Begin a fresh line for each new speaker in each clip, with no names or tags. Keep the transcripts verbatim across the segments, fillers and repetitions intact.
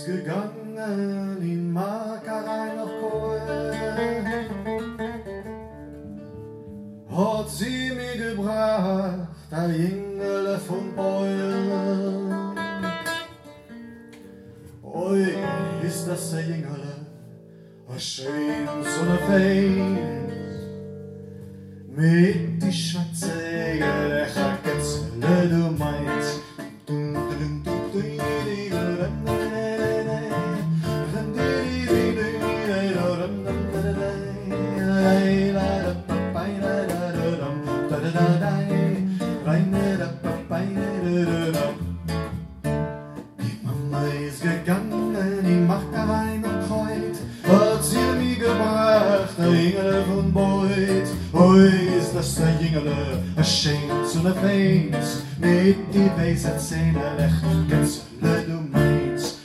ist gegangen in Markerei nach Kohl, hat sie mir gebracht, ein Jüngele von Beul. Oi, ist das ein Jüngele, ein schön so ne Feins, mit die schwarze Gelecher Kätzele, du meinst. Die Mama ist gegangen, die macht rein und heut, hat sie mir gebracht, ein Jüngele von Beut. Oi, ist das ein Jüngele, ein schön zu ne Feins, mit die weißen Zähne, lech, Kätzele, du meinst.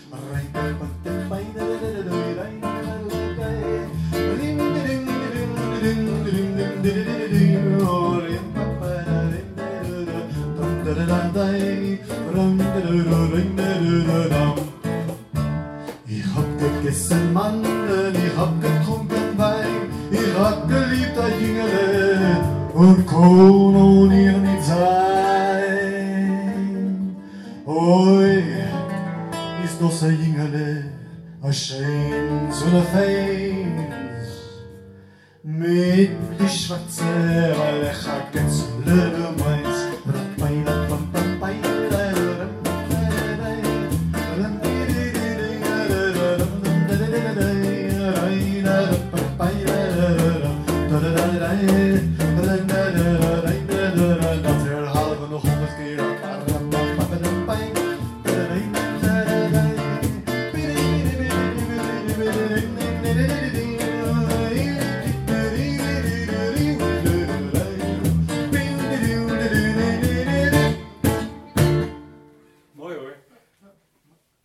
Ich hab gegessen Mandeln, ich hab getrunken Wein, ich hab geliebt ein Jüngele und kann ohne ihr nicht sein. Oi, ist das ein Jüngele, ein schön so ne Feins, mit die schwarze Lecher